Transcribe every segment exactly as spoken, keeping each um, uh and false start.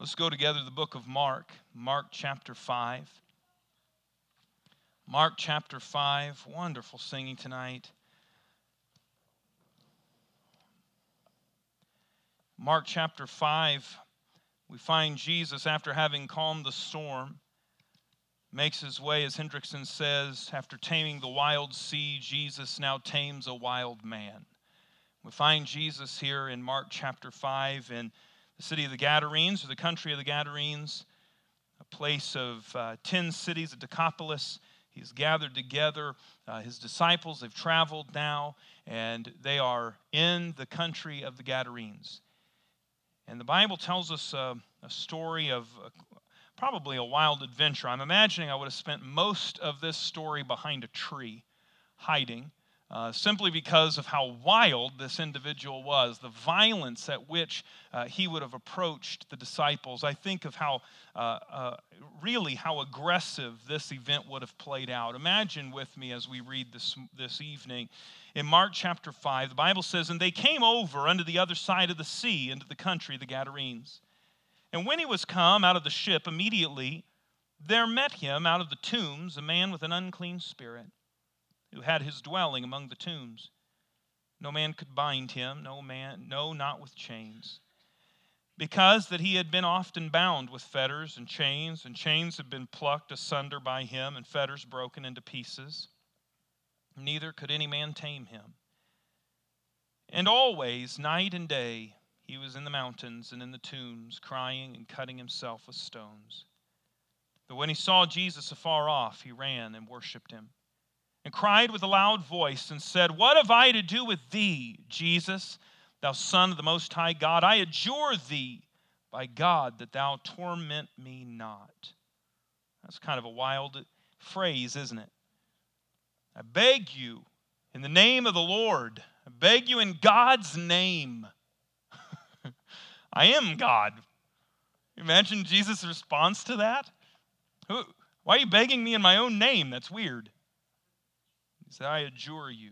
Let's go together to the book of Mark, Mark chapter five. Mark chapter five, wonderful singing tonight. Mark chapter five, we find Jesus, after having calmed the storm, makes his way, as Hendrickson says, after taming the wild sea, Jesus now tames a wild man. We find Jesus here in Mark chapter five in the city of the Gadarenes, or the country of the Gadarenes, a place of uh, ten cities, a Decapolis. He's gathered together uh, his disciples. They've traveled now, and they are in the country of the Gadarenes. And the Bible tells us uh, a story of uh, probably a wild adventure. I'm imagining I would have spent most of this story behind a tree, hiding, uh, simply because of how wild this individual was, the violence at which uh, he would have approached the disciples. I think of how, uh, uh, really how aggressive this event would have played out. Imagine with me as we read this, this evening. In Mark chapter five, the Bible says, "And they came over unto the other side of the sea, into the country of the Gadarenes. And when he was come out of the ship, immediately there met him out of the tombs a man with an unclean spirit, who had his dwelling among the tombs. No man could bind him, no man, no, not with chains, because that he had been often bound with fetters and chains, and chains had been plucked asunder by him, and fetters broken into pieces. Neither could any man tame him. And always, night and day, he was in the mountains and in the tombs, crying and cutting himself with stones. But when he saw Jesus afar off, he ran and worshipped him, and cried with a loud voice, and said, What have I to do with thee, Jesus, thou Son of the Most High God? I adjure thee by God that thou torment me not. That's kind of a wild phrase, isn't it? I beg you, in the name of the Lord, I beg you in God's name. I am God. Imagine Jesus' response to that. Who, why are you begging me in my own name? That's weird. He said, I adjure you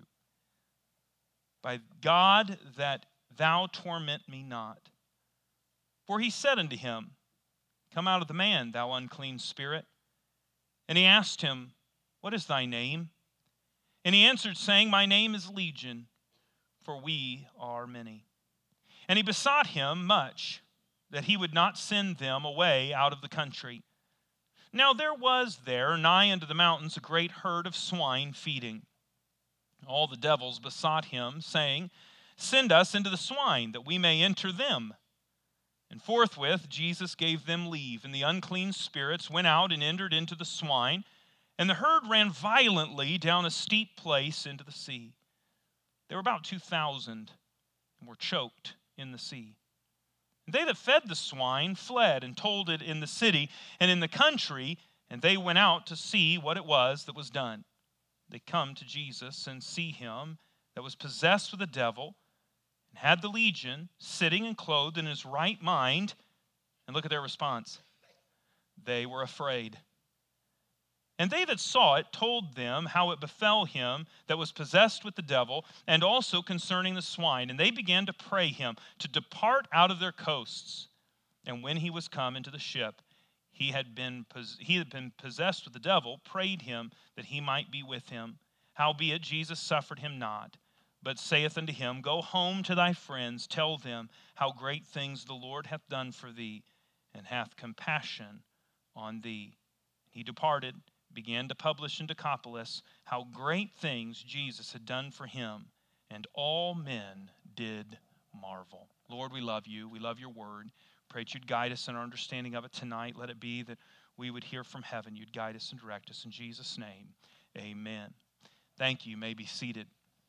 by God that thou torment me not. For he said unto him, Come out of the man, thou unclean spirit. And he asked him, What is thy name? And he answered, saying, My name is Legion, for we are many. And he besought him much that he would not send them away out of the country. Now there was there nigh unto the mountains a great herd of swine feeding. All the devils besought him, saying, Send us into the swine, that we may enter them. And forthwith Jesus gave them leave, and the unclean spirits went out and entered into the swine, and the herd ran violently down a steep place into the sea. There were about two thousand, and were choked in the sea. And they that fed the swine fled and told it in the city and in the country, and they went out to see what it was that was done. They come to Jesus and see him that was possessed with a devil and had the legion, sitting and clothed in his right mind. And look at their response. They were afraid. And they that saw it told them how it befell him that was possessed with the devil, and also concerning the swine. And they began to pray him to depart out of their coasts. And when he was come into the ship, he had been he had been possessed with the devil, prayed him that he might be with him. Howbeit Jesus suffered him not, but saith unto him, Go home to thy friends, tell them how great things the Lord hath done for thee, and hath compassion on thee. He departed, began to publish in Decapolis how great things Jesus had done for him, and all men did marvel. Lord, we love you. We love your word. Pray that you'd guide us in our understanding of it tonight. Let it be that we would hear from heaven. You'd guide us and direct us. In Jesus' name, amen. Thank you. You may be seated.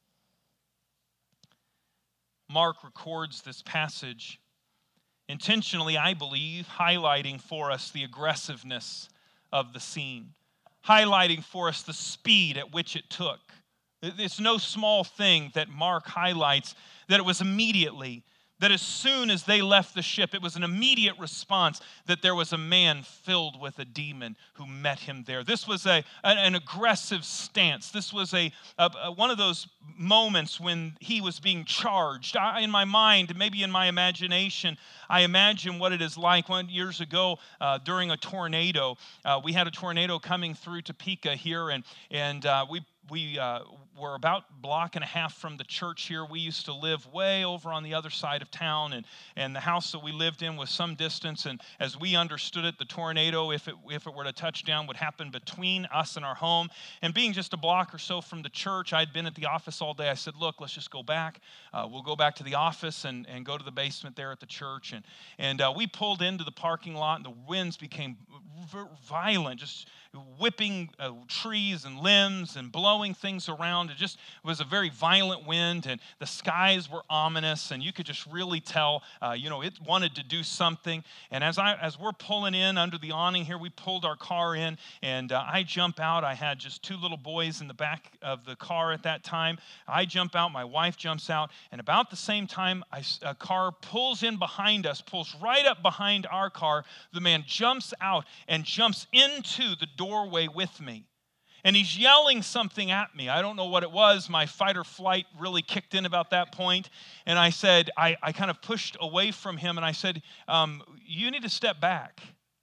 Mark records this passage intentionally, I believe, highlighting for us the aggressiveness of the scene, highlighting for us the speed at which it took. It's no small thing that Mark highlights that it was immediately that as soon as they left the ship, it was an immediate response that there was a man filled with a demon who met him there. This was a, an aggressive stance. This was a, a, a one of those moments when he was being charged. I, in my mind, maybe in my imagination, I imagine what it is like. One years ago, uh, during a tornado, uh, we had a tornado coming through Topeka here, and and uh, we we uh, were about a block and a half from the church here. We used to live way over on the other side of town, and and the house that we lived in was some distance. And as we understood it, the tornado, if it if it were to touch down, would happen between us and our home. And being just a block or so from the church, I'd been at the office all day. I said, "Look, let's just go back. Uh, we'll go back to the office and and go to the basement there at the church." And and uh, we pulled into the parking lot, and the winds became violent, just whipping uh, trees and limbs and blowing things around. It just was a very violent wind, and the skies were ominous, and you could just really tell, uh, you know, it wanted to do something. And as I as we're pulling in under the awning here, we pulled our car in, and uh, I jump out. I had just two little boys in the back of the car at that time. I jump out, my wife jumps out, and about the same time, I, a car pulls in behind us, pulls right up behind our car. The man jumps out and jumps into the doorway with me. And he's yelling something at me. I don't know what it was. My fight or flight really kicked in about that point. And I said, I, I kind of pushed away from him, and I said, um, you need to step back.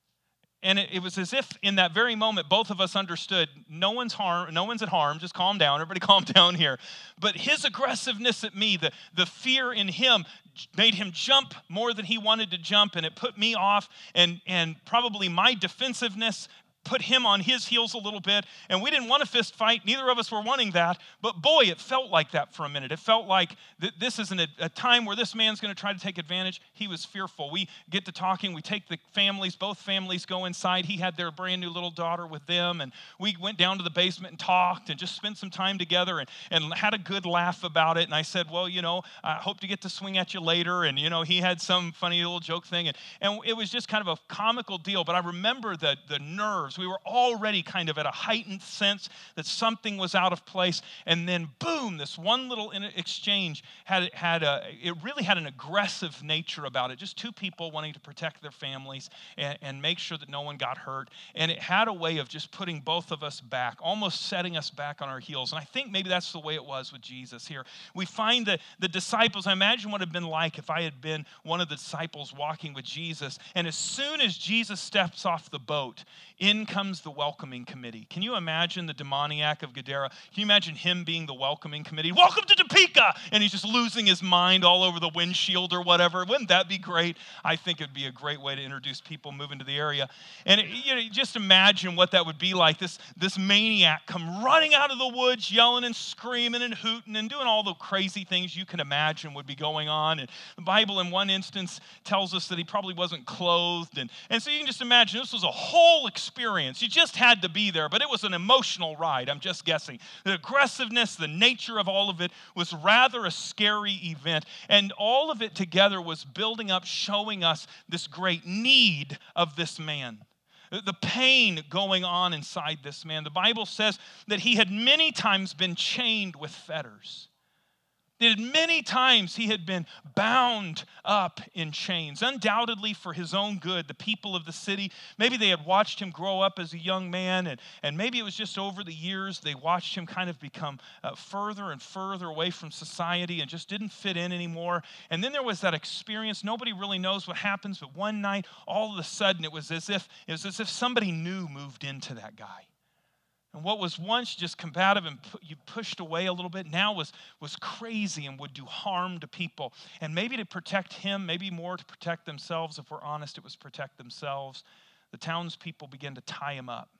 And it, it was as if in that very moment, both of us understood, no one's harm, no one's at harm, just calm down, everybody calm down here. But his aggressiveness at me, the, the fear in him, made him jump more than he wanted to jump, and it put me off, and, and probably my defensiveness put him on his heels a little bit, and we didn't want a fist fight. Neither of us were wanting that, but boy, it felt like that for a minute. It felt like th- this isn't a, a time where this man's going to try to take advantage. He was fearful. We get to talking. We take the families. Both families go inside. He had their brand new little daughter with them, and we went down to the basement and talked and just spent some time together and, and had a good laugh about it. And I said, well, you know, I hope to get to swing at you later. And, you know, he had some funny little joke thing, and, and it was just kind of a comical deal. But I remember the, the nerves. We were already kind of at a heightened sense that something was out of place. And then, boom, this one little exchange had, had a, it really had an aggressive nature about it. Just two people wanting to protect their families and, and make sure that no one got hurt. And it had a way of just putting both of us back, almost setting us back on our heels. And I think maybe that's the way it was with Jesus here. We find that the disciples, I imagine what it would have been like if I had been one of the disciples walking with Jesus. And as soon as Jesus steps off the boat, in comes the welcoming committee. Can you imagine the demoniac of Gadara? Can you imagine him being the welcoming committee? Welcome to Topeka! And he's just losing his mind all over the windshield or whatever. Wouldn't that be great? I think it would be a great way to introduce people moving to the area. And it, you know, just imagine what that would be like. This, this maniac come running out of the woods, yelling and screaming and hooting and doing all the crazy things you can imagine would be going on. And the Bible in one instance tells us that he probably wasn't clothed. And, and so you can just imagine this was a whole experience. You just had to be there, but it was an emotional ride, I'm just guessing. The aggressiveness, the nature of all of it was rather a scary event, and all of it together was building up, showing us this great need of this man. The pain going on inside this man. The Bible says that he had many times been chained with fetters. That many times he had been bound up in chains, undoubtedly for his own good. The people of the city, maybe they had watched him grow up as a young man, and, and maybe it was just over the years they watched him kind of become uh, further and further away from society and just didn't fit in anymore. And then there was that experience. Nobody really knows what happens, but one night, all of a sudden, it was as if it was as if somebody new moved into that guy. And what was once just combative and pu- you pushed away a little bit now was, was crazy and would do harm to people. And maybe to protect him, maybe more to protect themselves. If we're honest, it was protect themselves. The townspeople began to tie him up.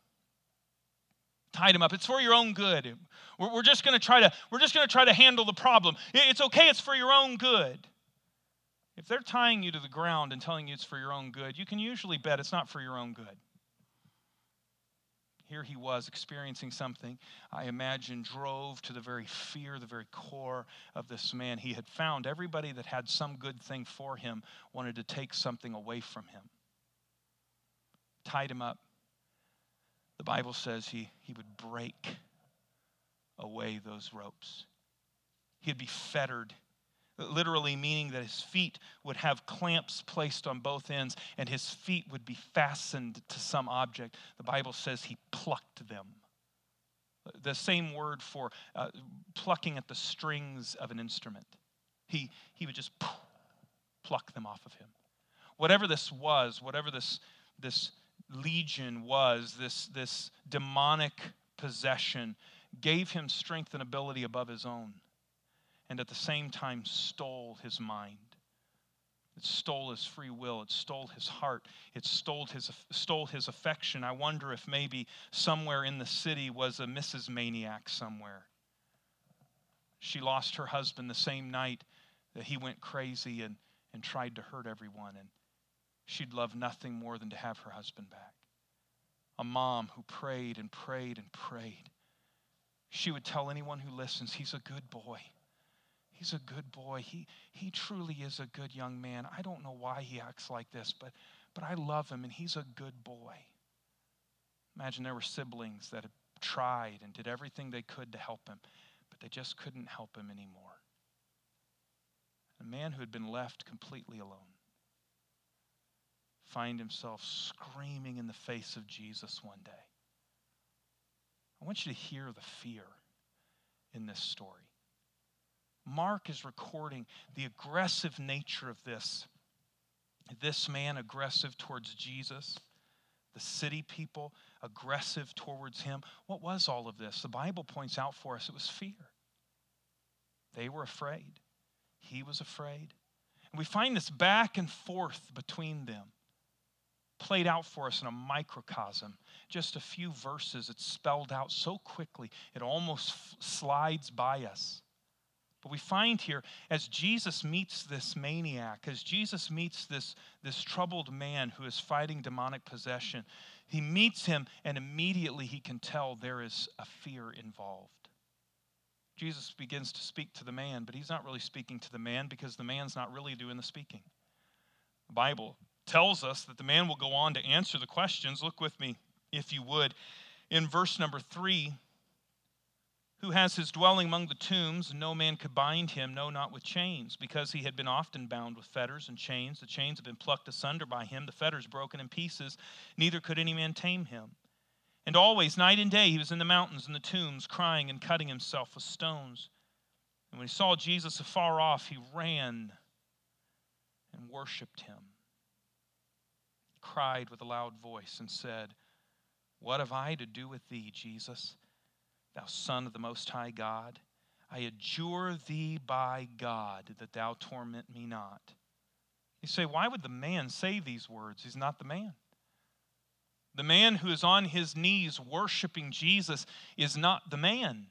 Tied him up. It's for your own good. We're, we're just going to try to. We're just going to try to handle the problem. It's okay. It's for your own good. If they're tying you to the ground and telling you it's for your own good, you can usually bet it's not for your own good. Here he was experiencing something, I imagine, drove to the very fear, the very core of this man. He had found everybody that had some good thing for him wanted to take something away from him. Tied him up. The Bible says he, he would break away those ropes. He'd be fettered. literally meaning that his feet would have clamps placed on both ends and his feet would be fastened to some object. The Bible says he plucked them. The same word for uh, plucking at the strings of an instrument. He, he would just pluck them off of him. Whatever this was, whatever this, this legion was, this, this demonic possession, gave him strength and ability above his own, and at the same time stole his mind. It stole his free will. It stole his heart. It stole his, stole his affection. I wonder if maybe somewhere in the city was a Missus Maniac somewhere. She lost her husband the same night that he went crazy and, and tried to hurt everyone, and she'd love nothing more than to have her husband back. A mom who prayed and prayed and prayed. She would tell anyone who listens, he's a good boy. He's a good boy. He, he truly is a good young man. I don't know why he acts like this, but, but I love him, and he's a good boy. Imagine there were siblings that had tried and did everything they could to help him, but they just couldn't help him anymore. A man who had been left completely alone find himself screaming in the face of Jesus one day. I want you to hear the fear in this story. Mark is recording the aggressive nature of this. This man aggressive towards Jesus, the city people aggressive towards him. What was all of this? The Bible points out for us it was fear. They were afraid. He was afraid. And we find this back and forth between them played out for us in a microcosm. Just a few verses. It's spelled out so quickly it almost f- slides by us. But we find here, as Jesus meets this maniac, as Jesus meets this, this troubled man who is fighting demonic possession, he meets him and immediately he can tell there is a fear involved. Jesus begins to speak to the man, but he's not really speaking to the man because the man's not really doing the speaking. The Bible tells us that the man will go on to answer the questions. Look with me, if you would, in verse number three. Who has his dwelling among the tombs, and no man could bind him, no, not with chains, because he had been often bound with fetters and chains. The chains had been plucked asunder by him, the fetters broken in pieces, neither could any man tame him. And always, night and day, he was in the mountains and the tombs, crying and cutting himself with stones. And when he saw Jesus afar off, he ran and worshipped him, cried with a loud voice and said, What have I to do with thee, Jesus, thou Son of the Most High God? I adjure thee by God that thou torment me not. You say, why would the man say these words? He's not the man. The man who is on his knees worshiping Jesus is not the man.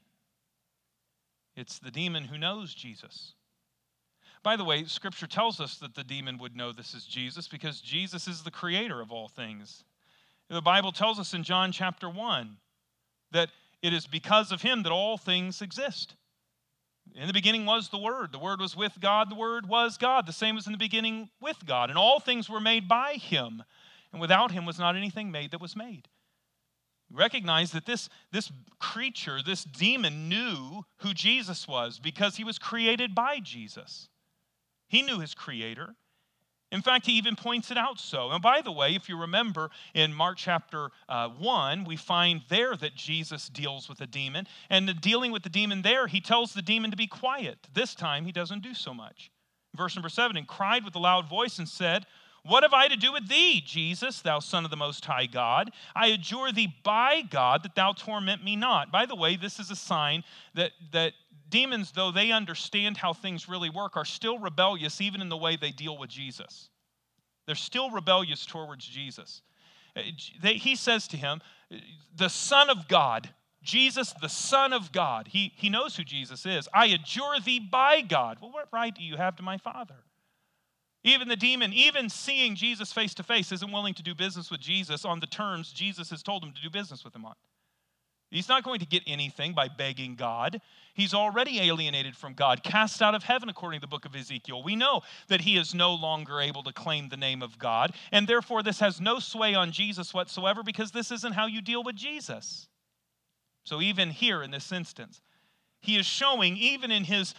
It's the demon who knows Jesus. By the way, Scripture tells us that the demon would know this is Jesus because Jesus is the creator of all things. The Bible tells us in John chapter one that it is because of him that all things exist. In the beginning was the Word. The Word was with God. The Word was God. The same was in the beginning with God. And all things were made by him. And without him was not anything made that was made. Recognize that this, this creature, this demon, knew who Jesus was because he was created by Jesus. He knew his creator. In fact, he even points it out so. And by the way, if you remember in Mark chapter uh, one, we find there that Jesus deals with a demon. And the dealing with the demon there, he tells the demon to be quiet. This time, he doesn't do so much. Verse number seven, and cried with a loud voice and said, What have I to do with thee, Jesus, thou Son of the Most High God? I adjure thee by God that thou torment me not. By the way, this is a sign that, that demons, though they understand how things really work, are still rebellious even in the way they deal with Jesus. They're still rebellious towards Jesus. They, he says to him, the Son of God, Jesus, the Son of God. He, he knows who Jesus is. I adjure thee by God. Well, what right do you have to my Father? Even the demon, even seeing Jesus face to face, isn't willing to do business with Jesus on the terms Jesus has told him to do business with him on. He's not going to get anything by begging God. He's already alienated from God, cast out of heaven, according to the book of Ezekiel. We know that he is no longer able to claim the name of God, and therefore this has no sway on Jesus whatsoever because this isn't how you deal with Jesus. So even here in this instance, he is showing, even in his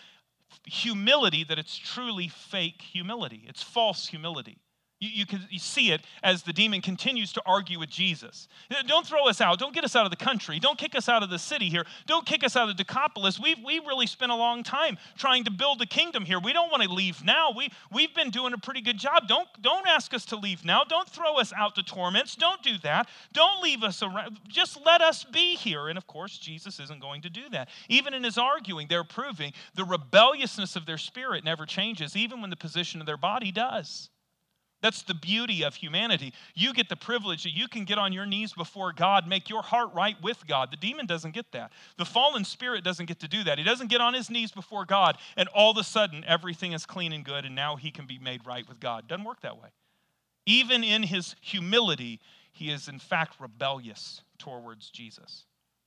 humility that it's truly fake humility. It's false humility. You, you can you see it as the demon continues to argue with Jesus. Don't throw us out. Don't get us out of the country. Don't kick us out of the city here. Don't kick us out of Decapolis. We've, we've really spent a long time trying to build a kingdom here. We don't want to leave now. We, we've been doing a pretty good job. Don't, don't ask us to leave now. Don't throw us out to torments. Don't do that. Don't leave us around. Just let us be here. And of course, Jesus isn't going to do that. Even in his arguing, they're proving the rebelliousness of their spirit never changes, even when the position of their body does. That's the beauty of humanity. You get the privilege that you can get on your knees before God, make your heart right with God. The demon doesn't get that. The fallen spirit doesn't get to do that. He doesn't get on his knees before God, and all of a sudden, everything is clean and good, and now he can be made right with God. It doesn't work that way. Even in his humility, he is in fact rebellious towards Jesus.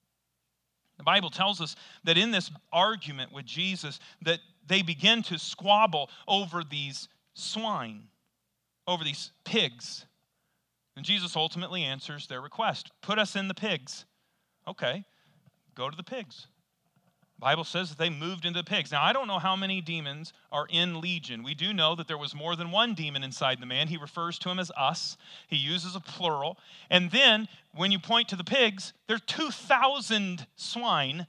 The Bible tells us that in this argument with Jesus, that they begin to squabble over these swine, over these pigs. And Jesus ultimately answers their request. Put us in the pigs. Okay, go to the pigs. The Bible says that they moved into the pigs. Now, I don't know how many demons are in Legion. We do know that there was more than one demon inside the man. He refers to him as us. He uses a plural. And then, when you point to the pigs, there are two thousand swine,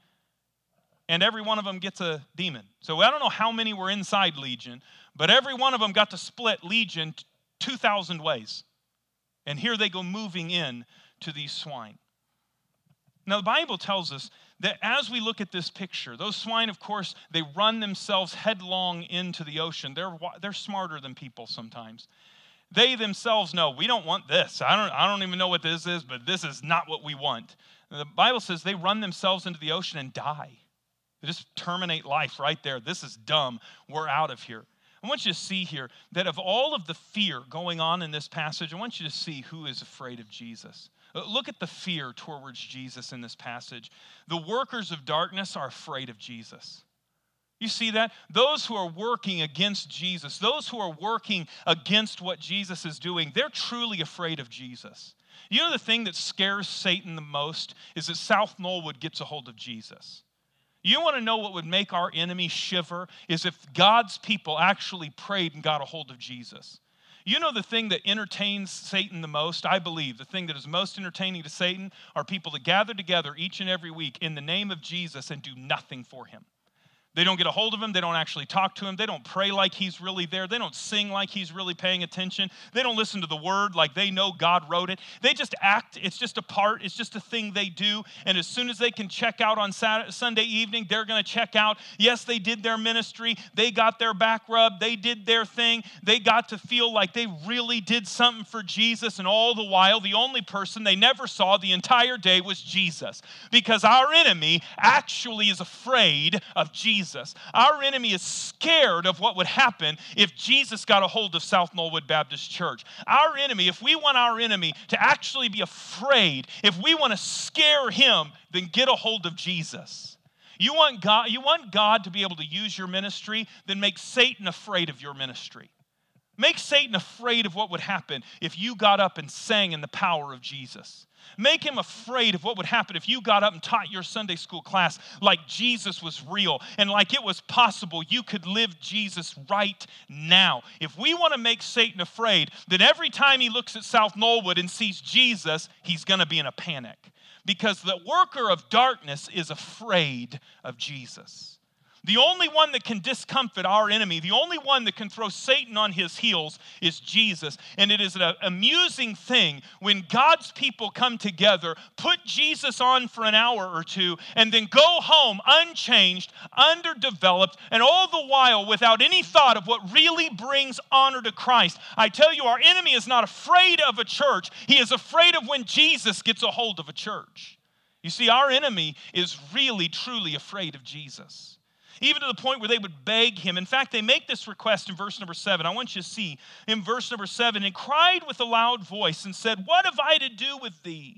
and every one of them gets a demon. So I don't know how many were inside Legion, but every one of them got to split Legion two thousand ways. And here they go moving in to these swine. Now, the Bible tells us that as we look at this picture, those swine, of course, they run themselves headlong into the ocean. They're, they're smarter than people sometimes. They themselves know, we don't want this. I don't, I don't even know what this is, but this is not what we want. And the Bible says they run themselves into the ocean and die. They just terminate life right there. This is dumb. We're out of here. I want you to see here that of all of the fear going on in this passage, I want you to see who is afraid of Jesus. Look at the fear towards Jesus in this passage. The workers of darkness are afraid of Jesus. You see that? Those who are working against Jesus, those who are working against what Jesus is doing, they're truly afraid of Jesus. You know the thing that scares Satan the most is that South Knollwood gets a hold of Jesus. You want to know what would make our enemy shiver is if God's people actually prayed and got a hold of Jesus. You know the thing that entertains Satan the most, I believe, the thing that is most entertaining to Satan are people that gather together each and every week in the name of Jesus and do nothing for him. They don't get a hold of him. They don't actually talk to him. They don't pray like he's really there. They don't sing like he's really paying attention. They don't listen to the word like they know God wrote it. They just act. It's just a part. It's just a thing they do. And as soon as they can check out on Saturday, Sunday evening, they're going to check out. Yes, they did their ministry. They got their back rubbed. They did their thing. They got to feel like they really did something for Jesus. And all the while, the only person they never saw the entire day was Jesus. Because our enemy actually is afraid of Jesus. Jesus. Our enemy is scared of what would happen if Jesus got a hold of South Knollwood Baptist Church. Our enemy, if we want our enemy to actually be afraid, if we want to scare him, then get a hold of Jesus. You want God, you want God to be able to use your ministry, then make Satan afraid of your ministry. Make Satan afraid of what would happen if you got up and sang in the power of Jesus. Make him afraid of what would happen if you got up and taught your Sunday school class like Jesus was real and like it was possible you could live Jesus right now. If we want to make Satan afraid, then every time he looks at South Knollwood and sees Jesus, he's going to be in a panic because the worker of darkness is afraid of Jesus. The only one that can discomfit our enemy, the only one that can throw Satan on his heels is Jesus. And it is an amusing thing when God's people come together, put Jesus on for an hour or two, and then go home unchanged, underdeveloped, and all the while without any thought of what really brings honor to Christ. I tell you, our enemy is not afraid of a church. He is afraid of when Jesus gets a hold of a church. You see, our enemy is really, truly afraid of Jesus. Even to the point where they would beg him. In fact, they make this request in verse number seven. I want you to see in verse number seven, and cried with a loud voice and said, "What have I to do with thee,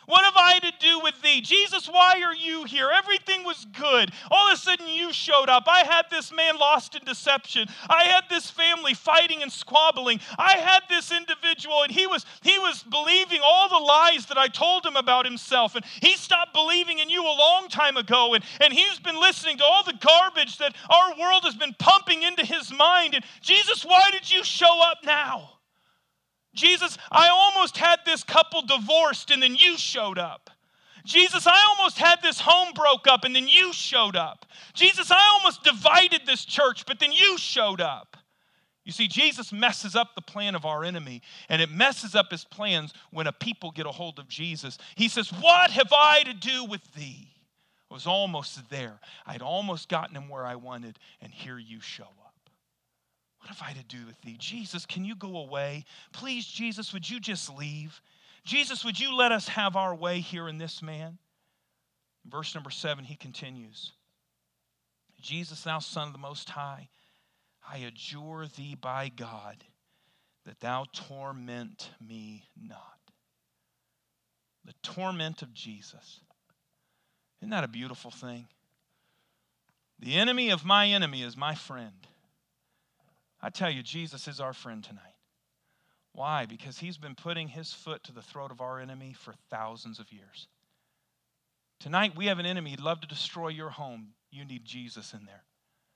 What have I to do with thee? Jesus, why are you here? Everything was good. All of a sudden you showed up. I had this man lost in deception. I had this family fighting and squabbling. I had this individual, and he was, he was believing all the lies that I told him about himself. And he stopped believing in you a long time ago. And, and he's been listening to all the garbage that our world has been pumping into his mind. And Jesus, why did you show up now? Jesus, I almost had this couple divorced and then you showed up. Jesus, I almost had this home broke up and then you showed up. Jesus, I almost divided this church, but then you showed up. You see, Jesus messes up the plan of our enemy, and it messes up his plans when a people get a hold of Jesus. He says, what have I to do with thee? I was almost there. I'd almost gotten him where I wanted, and here you show up. What have I to do with thee? Jesus, can you go away? Please, Jesus, would you just leave? Jesus, would you let us have our way here in this man? In verse number seven, he continues. Jesus, thou Son of the Most High, I adjure thee by God that thou torment me not. The torment of Jesus. Isn't that a beautiful thing? The enemy of my enemy is my friend. I tell you, Jesus is our friend tonight. Why? Because he's been putting his foot to the throat of our enemy for thousands of years. Tonight, we have an enemy. He'd love to destroy your home. You need Jesus in there.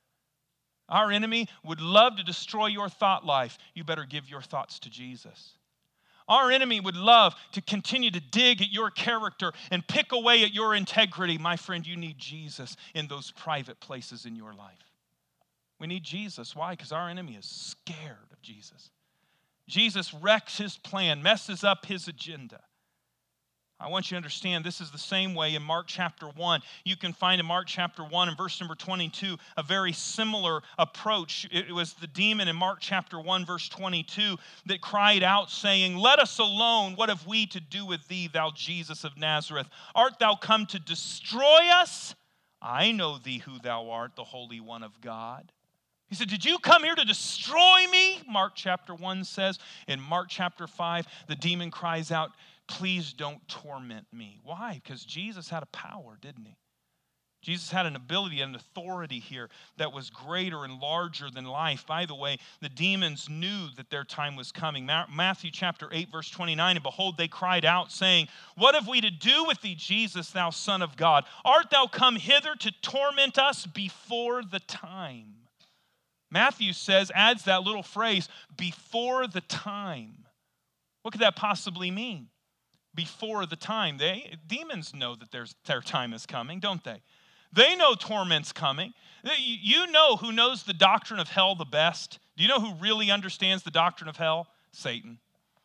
Our enemy would love to destroy your thought life. You better give your thoughts to Jesus. Our enemy would love to continue to dig at your character and pick away at your integrity. My friend, you need Jesus in those private places in your life. We need Jesus. Why? Because our enemy is scared of Jesus. Jesus wrecks his plan, messes up his agenda. I want you to understand this is the same way in Mark chapter one. You can find in Mark chapter one and verse number twenty-two a very similar approach. It was the demon in Mark chapter one verse twenty-two that cried out saying, let us alone. What have we to do with thee, thou Jesus of Nazareth? Art thou come to destroy us? I know thee who thou art, the Holy One of God. He said, did you come here to destroy me? Mark chapter one says. In Mark chapter five, the demon cries out, please don't torment me. Why? Because Jesus had a power, didn't he? Jesus had an ability and an authority here that was greater and larger than life. By the way, the demons knew that their time was coming. Matthew chapter eight, verse twenty-nine, and behold, they cried out, saying, what have we to do with thee, Jesus, thou Son of God? Art thou come hither to torment us before the time? Matthew says, adds that little phrase, before the time. What could that possibly mean? Before the time. They, demons know that there's, their time is coming, don't they? They know torment's coming. You know who knows the doctrine of hell the best? Do you know who really understands the doctrine of hell? Satan.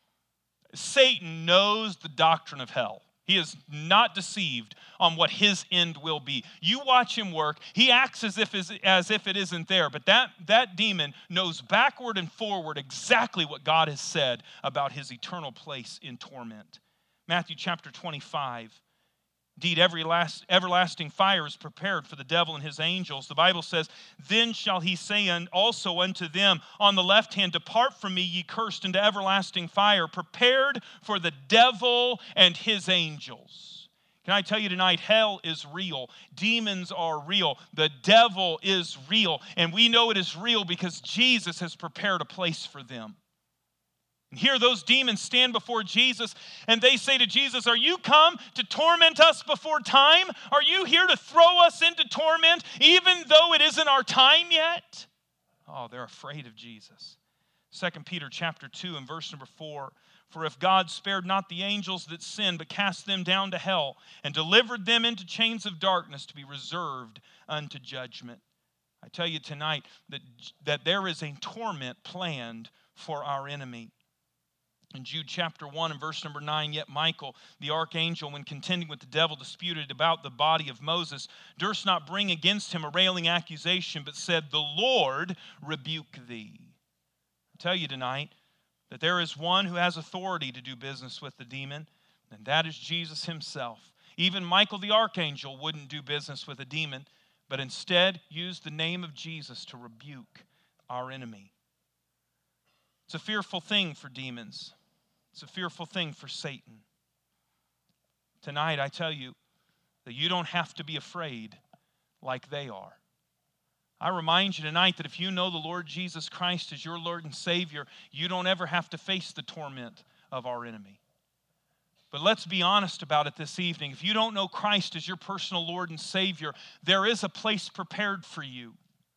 Satan knows the doctrine of hell. He is not deceived on what his end will be. You watch him work. He acts as if, as if it isn't there. But that, that demon knows backward and forward exactly what God has said about his eternal place in torment. Matthew chapter twenty-five. Indeed, every last, everlasting fire is prepared for the devil and his angels. The Bible says, then shall he say also unto them on the left hand, depart from me, ye cursed, into everlasting fire, prepared for the devil and his angels. Can I tell you tonight, hell is real. Demons are real. The devil is real. And we know it is real because Jesus has prepared a place for them. And here those demons stand before Jesus and they say to Jesus, are you come to torment us before time? Are you here to throw us into torment even though it isn't our time yet? Oh, they're afraid of Jesus. Second Peter chapter two and verse number four. For if God spared not the angels that sinned, but cast them down to hell and delivered them into chains of darkness to be reserved unto judgment. I tell you tonight that, that there is a torment planned for our enemy. In Jude chapter one and verse number nine, yet Michael, the archangel, when contending with the devil, disputed about the body of Moses, durst not bring against him a railing accusation, but said, the Lord rebuke thee. I tell you tonight that there is one who has authority to do business with the demon, and that is Jesus himself. Even Michael the archangel wouldn't do business with a demon, but instead used the name of Jesus to rebuke our enemy. It's a fearful thing for demons. It's a fearful thing for Satan. Tonight, I tell you that you don't have to be afraid like they are. I remind you tonight that if you know the Lord Jesus Christ as your Lord and Savior, you don't ever have to face the torment of our enemy. But let's be honest about it this evening. If you don't know Christ as your personal Lord and Savior, there is a place prepared for you.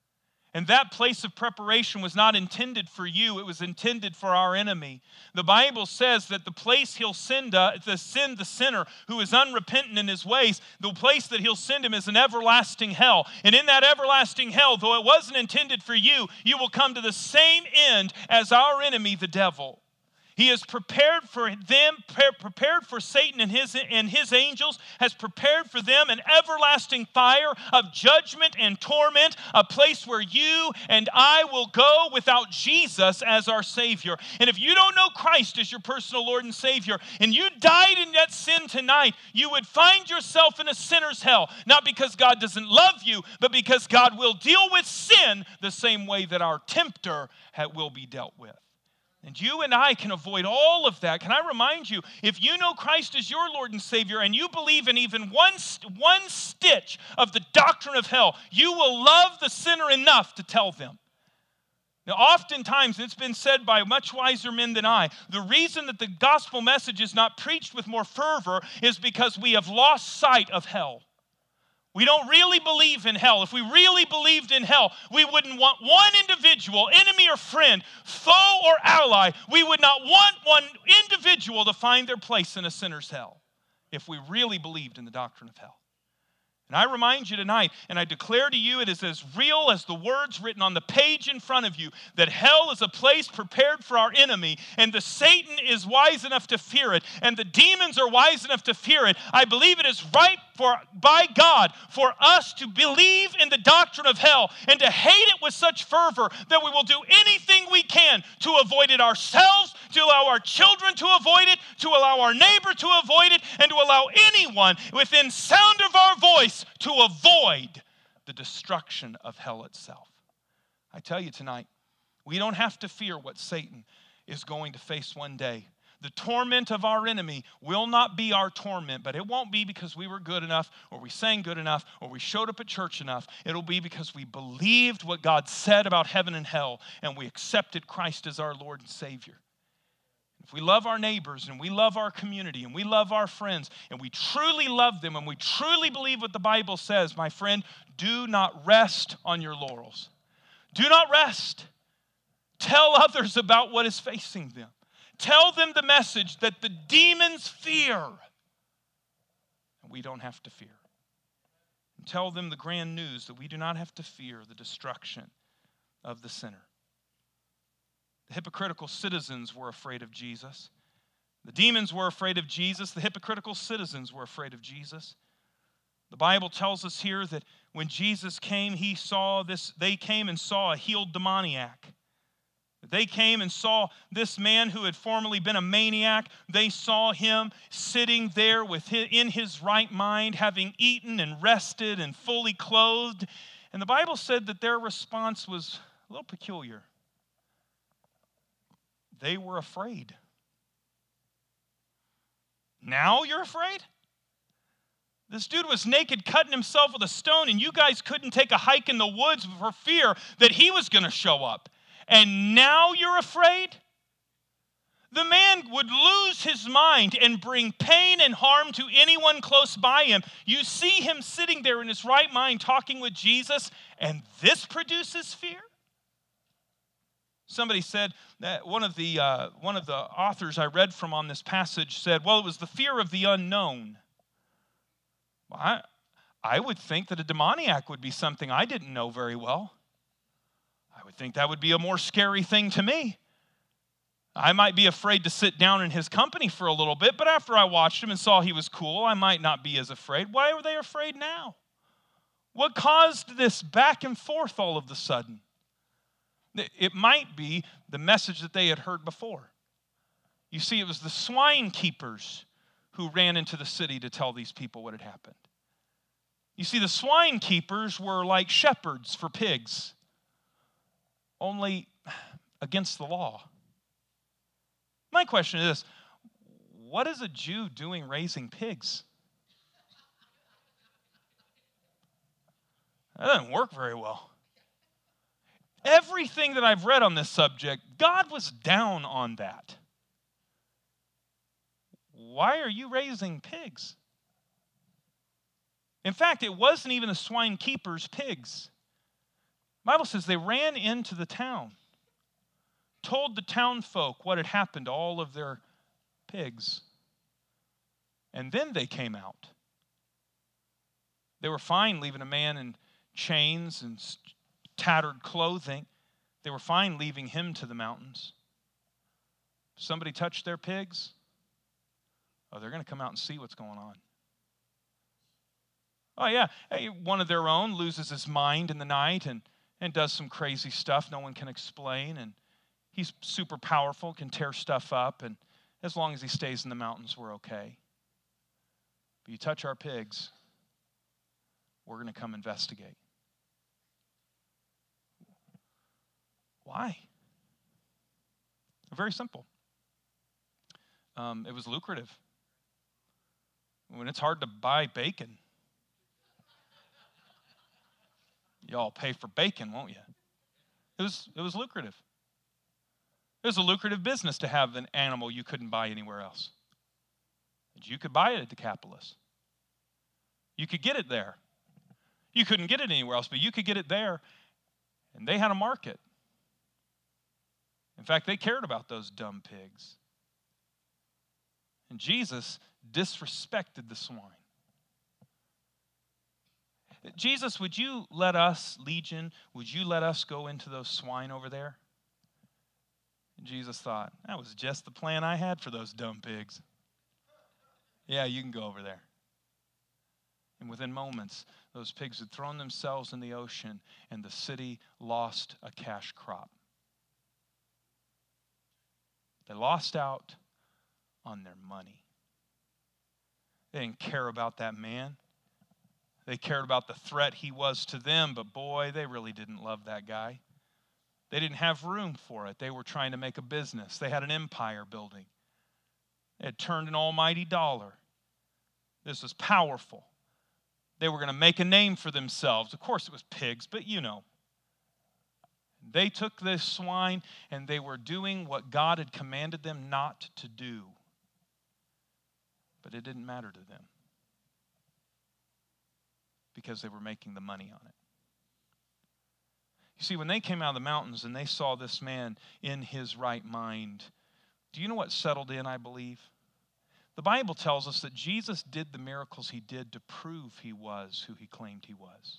And that place of preparation was not intended for you. It was intended for our enemy. The Bible says that the place he'll send, uh, to send the sinner who is unrepentant in his ways, the place that he'll send him is an everlasting hell. And in that everlasting hell, though it wasn't intended for you, you will come to the same end as our enemy, the devil. He has prepared for them, prepared for Satan and his, and his angels, has prepared for them an everlasting fire of judgment and torment, a place where you and I will go without Jesus as our Savior. And if you don't know Christ as your personal Lord and Savior, and you died in that sin tonight, you would find yourself in a sinner's hell, not because God doesn't love you, but because God will deal with sin the same way that our tempter will be dealt with. And you and I can avoid all of that. Can I remind you, if you know Christ as your Lord and Savior and you believe in even one, one stitch of the doctrine of hell, you will love the sinner enough to tell them. Now, oftentimes, it's been said by much wiser men than I, the reason that the gospel message is not preached with more fervor is because we have lost sight of hell. We don't really believe in hell. If we really believed in hell, we wouldn't want one individual, enemy or friend, foe or ally. We would not want one individual to find their place in a sinner's hell if we really believed in the doctrine of hell. And I remind you tonight, and I declare to you it is as real as the words written on the page in front of you, that hell is a place prepared for our enemy, and the Satan is wise enough to fear it, and the demons are wise enough to fear it. I believe it is right for by God for us to believe in the doctrine of hell and to hate it with such fervor that we will do anything we can to avoid it ourselves, to allow our children to avoid it, to allow our neighbor to avoid it, and to allow anyone within sound of our voice to avoid the destruction of hell itself. I tell you tonight, we don't have to fear what Satan is going to face one day. The torment of our enemy will not be our torment, but it won't be because we were good enough or we sang good enough or we showed up at church enough. It'll be because we believed what God said about heaven and hell and we accepted Christ as our Lord and Savior. If we love our neighbors and we love our community and we love our friends and we truly love them and we truly believe what the Bible says, my friend, do not rest on your laurels. Do not rest. Tell others about what is facing them. Tell them the message that the demons fear and we don't have to fear. And tell them the grand news that we do not have to fear the destruction of the sinner. The hypocritical citizens were afraid of Jesus. The demons were afraid of Jesus. The hypocritical citizens were afraid of Jesus. The Bible tells us here that when Jesus came, he saw this, they came and saw a healed demoniac. They came and saw this man who had formerly been a maniac. They saw him sitting there with his, in his right mind, having eaten and rested and fully clothed. And the Bible said that their response was a little peculiar. They were afraid. Now you're afraid? This dude was naked, cutting himself with a stone, and you guys couldn't take a hike in the woods for fear that he was going to show up. And now you're afraid? The man would lose his mind and bring pain and harm to anyone close by him. You see him sitting there in his right mind talking with Jesus, and this produces fear? Somebody said that one of the uh, one of the authors I read from on this passage said, well, it was the fear of the unknown. Well, I, I would think that a demoniac would be something I didn't know very well. I would think that would be a more scary thing to me. I might be afraid to sit down in his company for a little bit, but after I watched him and saw he was cool, I might not be as afraid. Why are they afraid now? What caused this back and forth all of a sudden? It might be the message that they had heard before. You see, it was the swine keepers who ran into the city to tell these people what had happened. You see, the swine keepers were like shepherds for pigs, only against the law. My question is this: what is a Jew doing raising pigs? That doesn't work very well. Everything that I've read on this subject, God was down on that. Why are you raising pigs? In fact, it wasn't even the swine keepers' pigs. The Bible says they ran into the town, told the town folk what had happened to all of their pigs, and then they came out. They were fine leaving a man in chains and tattered clothing. They were fine leaving him to the mountains. Somebody touched their pigs, oh, they're going to come out and see what's going on. Oh, yeah, hey, one of their own loses his mind in the night and, and does some crazy stuff no one can explain, and he's super powerful, can tear stuff up, and as long as he stays in the mountains, we're okay. But you touch our pigs, we're going to come investigate. Why? Very simple. Um, it was lucrative. When it's hard to buy bacon, y'all pay for bacon, won't you? It was, it was lucrative. It was a lucrative business to have an animal you couldn't buy anywhere else. You could buy it at Decapolis. You could get it there. You couldn't get it anywhere else, but you could get it there, and they had a market. In fact, they cared about those dumb pigs. And Jesus disrespected the swine. Jesus, would you let us, Legion, would you let us go into those swine over there? And Jesus thought, that was just the plan I had for those dumb pigs. Yeah, you can go over there. And within moments, those pigs had thrown themselves in the ocean, and the city lost a cash crop. They lost out on their money. They didn't care about that man. They cared about the threat he was to them, but boy, they really didn't love that guy. They didn't have room for it. They were trying to make a business. They had an empire building. They had turned an almighty dollar. This was powerful. They were going to make a name for themselves. Of course, it was pigs, but you know. They took this swine and they were doing what God had commanded them not to do. But it didn't matter to them because they were making the money on it. You see, when they came out of the mountains and they saw this man in his right mind, do you know what settled in, I believe? The Bible tells us that Jesus did the miracles he did to prove he was who he claimed he was.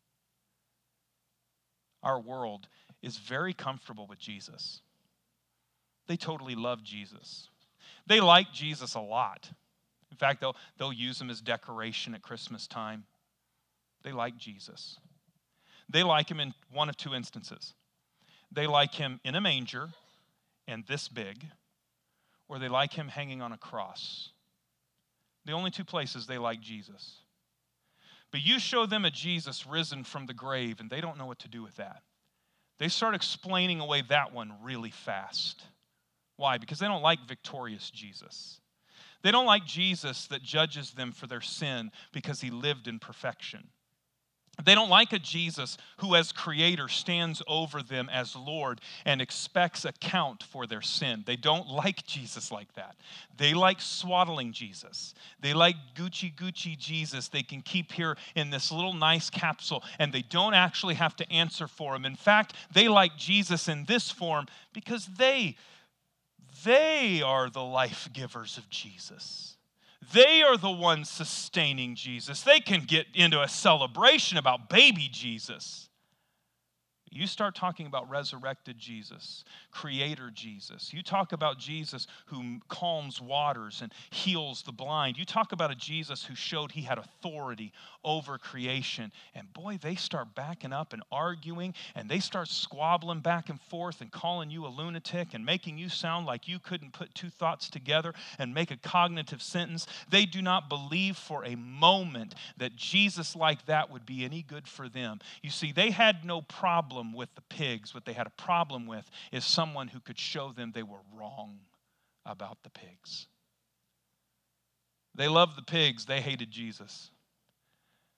Our world is very comfortable with Jesus. They totally love Jesus. They like Jesus a lot. In fact, they'll, they'll use him as decoration at Christmas time. They like Jesus. They like him in one of two instances. They like him in a manger and this big, or they like him hanging on a cross. The only two places they like Jesus. But you show them a Jesus risen from the grave, and they don't know what to do with that. They start explaining away that one really fast. Why? Because they don't like victorious Jesus. They don't like Jesus that judges them for their sin because he lived in perfection. They don't like a Jesus who as creator stands over them as Lord and expects account for their sin. They don't like Jesus like that. They like swaddling Jesus. They like Gucci Gucci Jesus they can keep here in this little nice capsule, and they don't actually have to answer for him. In fact, they like Jesus in this form because they, they are the life givers of Jesus. They are the ones sustaining Jesus. They can get into a celebration about baby Jesus. You start talking about resurrected Jesus, creator Jesus. You talk about Jesus who calms waters and heals the blind. You talk about a Jesus who showed he had authority over creation. And boy, they start backing up and arguing, and they start squabbling back and forth and calling you a lunatic and making you sound like you couldn't put two thoughts together and make a cognitive sentence. They do not believe for a moment that Jesus like that would be any good for them. You see, they had no problem with the pigs. What they had a problem with is someone who could show them they were wrong about the pigs. They loved the pigs. They hated Jesus.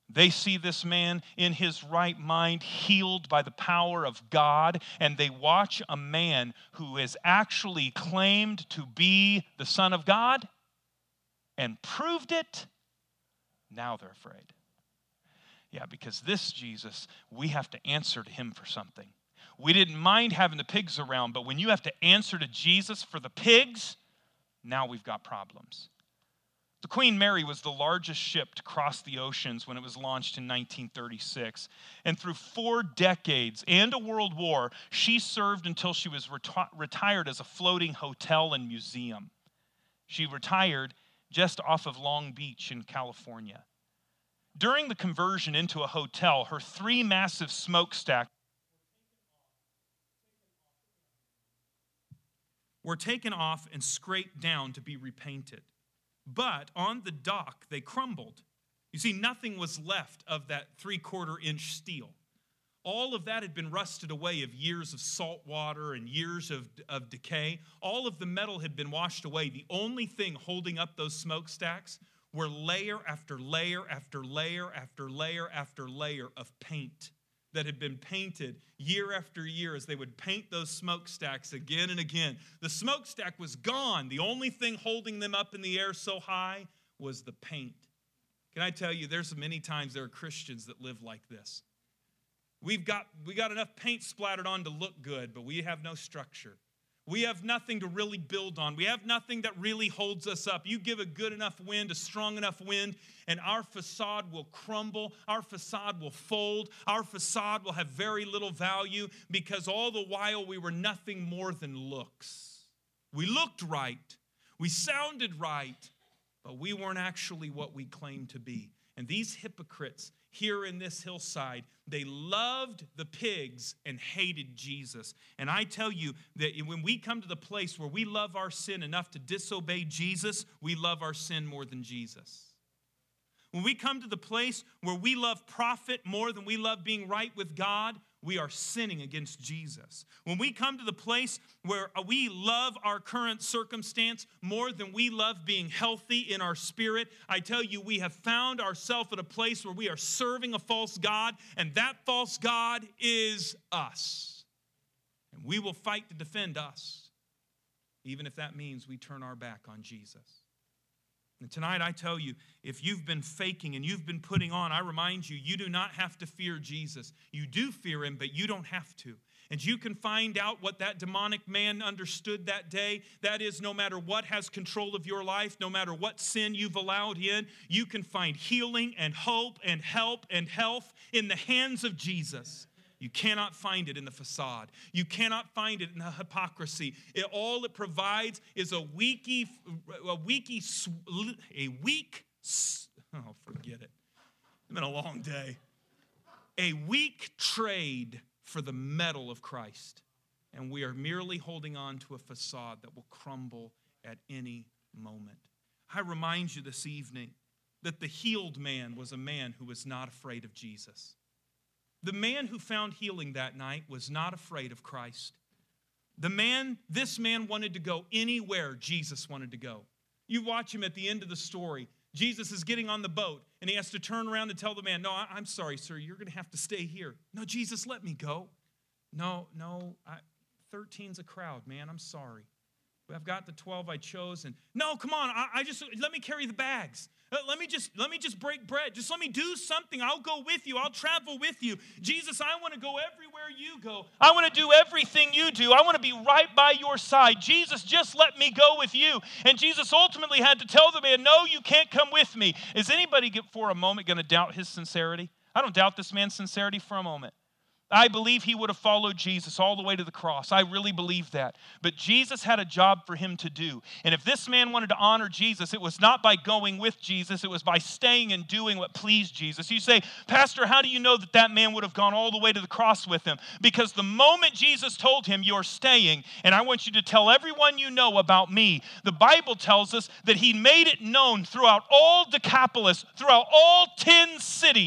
They see this man in his right mind, healed by the power of God, and they watch a man who is actually claimed to be the Son of God and proved it. Now they're afraid. Yeah, because this Jesus, we have to answer to him for something. We didn't mind having the pigs around, but when you have to answer to Jesus for the pigs, now we've got problems. The Queen Mary was the largest ship to cross the oceans when it was launched in nineteen thirty-six. And through four decades and a world war, she served until she was reti- retired as a floating hotel and museum. She retired just off of Long Beach in California. During the conversion into a hotel, her three massive smokestacks were taken off and scraped down to be repainted. But on the dock, they crumbled. You see, nothing was left of that three-quarter inch steel. All of that had been rusted away of years of salt water and years of, of decay. All of the metal had been washed away. The only thing holding up those smokestacks were layer after layer after layer after layer after layer of paint that had been painted year after year as they would paint those smokestacks again and again. The smokestack was gone. The only thing holding them up in the air so high was the paint. Can I tell you, there's many times there are Christians that live like this. We've got, we got enough paint splattered on to look good, but we have no structure. We have nothing to really build on. We have nothing that really holds us up. You give a good enough wind, a strong enough wind, and our facade will crumble. Our facade will fold. Our facade will have very little value because all the while we were nothing more than looks. We looked right. We sounded right, but we weren't actually what we claimed to be. And these hypocrites here in this hillside, they loved the pigs and hated Jesus. And I tell you that when we come to the place where we love our sin enough to disobey Jesus, we love our sin more than Jesus. When we come to the place where we love profit more than we love being right with God, we are sinning against Jesus. When we come to the place where we love our current circumstance more than we love being healthy in our spirit, I tell you, we have found ourselves at a place where we are serving a false God, and that false God is us. And we will fight to defend us, even if that means we turn our back on Jesus. And tonight I tell you, if you've been faking and you've been putting on, I remind you, you do not have to fear Jesus. You do fear him, but you don't have to. And you can find out what that demonic man understood that day. That is, no matter what has control of your life, no matter what sin you've allowed in, you can find healing and hope and help and health in the hands of Jesus. You cannot find it in the facade. You cannot find it in the hypocrisy. It, all it provides is a weaky, a weaky, a weak, oh, forget it. It's been a long day. A weak trade for the metal of Christ. And we are merely holding on to a facade that will crumble at any moment. I remind you this evening that the healed man was a man who was not afraid of Jesus. The man who found healing that night was not afraid of Christ. The man, this man wanted to go anywhere Jesus wanted to go. You watch him at the end of the story. Jesus is getting on the boat, and he has to turn around and tell the man, no, I'm sorry, sir, you're going to have to stay here. No, Jesus, let me go. No, no, I, thirteen's a crowd, man, I'm sorry. I've got the twelve I chose, and no, come on, I, I just, let me carry the bags. Let me just let me just break bread. Just let me do something. I'll go with you. I'll travel with you. Jesus, I want to go everywhere you go. I want to do everything you do. I want to be right by your side. Jesus, just let me go with you. And Jesus ultimately had to tell the man, no, you can't come with me. Is anybody for a moment going to doubt his sincerity? I don't doubt this man's sincerity for a moment. I believe he would have followed Jesus all the way to the cross. I really believe that. But Jesus had a job for him to do. And if this man wanted to honor Jesus, it was not by going with Jesus. It was by staying and doing what pleased Jesus. You say, Pastor, how do you know that that man would have gone all the way to the cross with him? Because the moment Jesus told him, you're staying, and I want you to tell everyone you know about me, the Bible tells us that he made it known throughout all Decapolis, throughout all ten cities,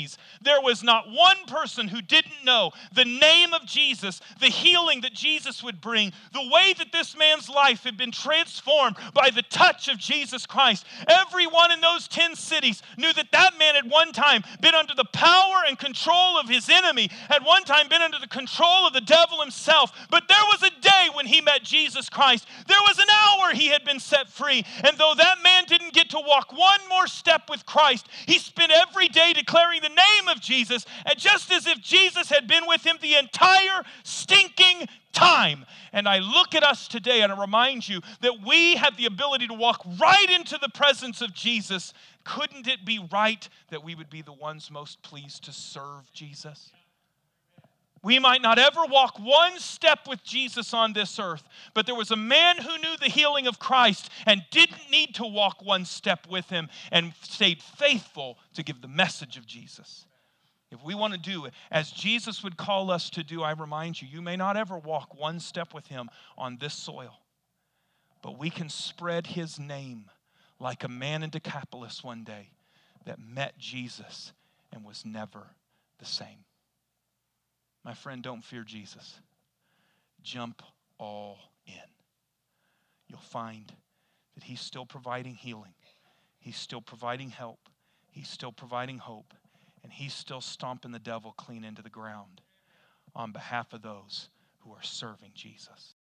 There was not one person who didn't know the name of Jesus, the healing that Jesus would bring, the way that this man's life had been transformed by the touch of Jesus Christ. Everyone in those ten cities knew that that man had one time been under the power and control of his enemy, had one time been under the control of the devil himself. But there was a day when he met Jesus Christ. There was an hour he had been set free. And though that man didn't get to walk one more step with Christ, he spent every day declaring the name of Jesus, and just as if Jesus had been with him the entire stinking time. And I look at us today and I remind you that we have the ability to walk right into the presence of Jesus. Couldn't it be right that we would be the ones most pleased to serve Jesus? We might not ever walk one step with Jesus on this earth, but there was a man who knew the healing of Christ and didn't need to walk one step with him and stayed faithful to give the message of Jesus. If we want to do it as Jesus would call us to do, I remind you, you may not ever walk one step with him on this soil, but we can spread his name like a man in Decapolis one day that met Jesus and was never the same. My friend, don't fear Jesus. Jump all in. You'll find that he's still providing healing. He's still providing help. He's still providing hope. And he's still stomping the devil clean into the ground on behalf of those who are serving Jesus.